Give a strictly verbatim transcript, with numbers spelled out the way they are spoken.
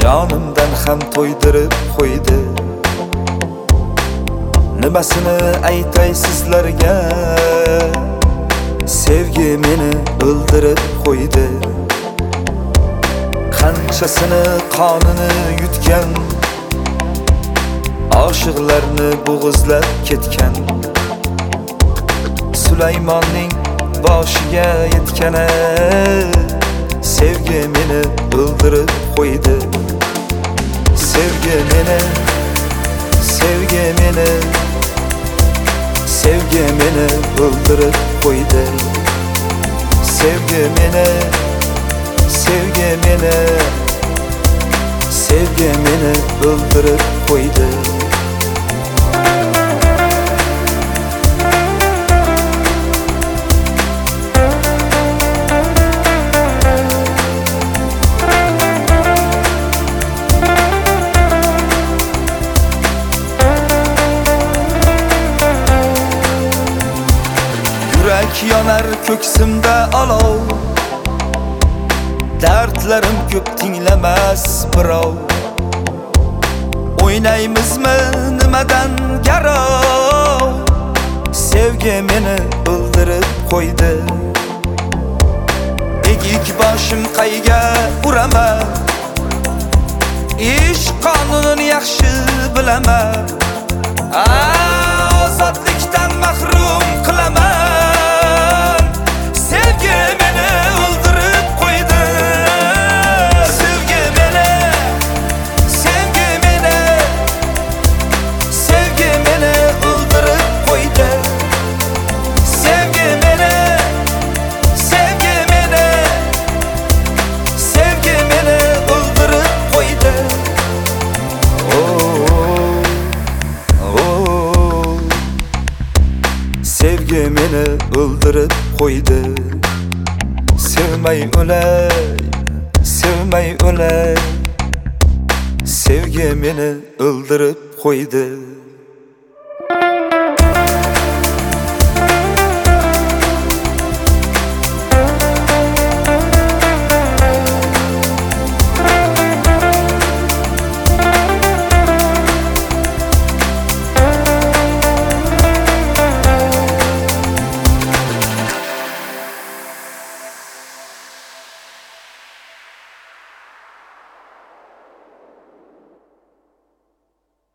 jonimdan ham to'ydirib qo'ydi. Nimasini aytay sizlarga, sevgi meni o'ldirib qo'ydi. Qanchasini qonini yutgan, oshiqlarni bo'g'izlab ketgan. Sulaymonning boshiga yetgani, sevgi meni o'ldirib qo'ydi. Sevgi meni, sevgi meni, sevgi meni o'ldirib qo'ydi. Sevgi meni, sevgi meni, sevgi meni o'ldirib qo'ydi. Yurak yonar ko'ksimda olov, dardlarim ko'p tinglamas birov. O'ynaymizmi nimadan garov, sevgi meni o'ldirib qo'ydi. Egik boshim qayga uraman, ish qonunini yaxshi bilaman. Ozodlikdan mahrum qilaman, sevgi meni o'ldirib qo'ydi. Sevgi meni, sevgi meni, sevgi meni o'ldirib qo'ydi. Sevgi meni, sevgi meni, sevgi meni o'ldirib qo'ydi. Sevgi meni o'ldirib qo'ydi. Sevmay o'lay, sevmay o'lay, sevgi meni o'ldirib qo'ydi.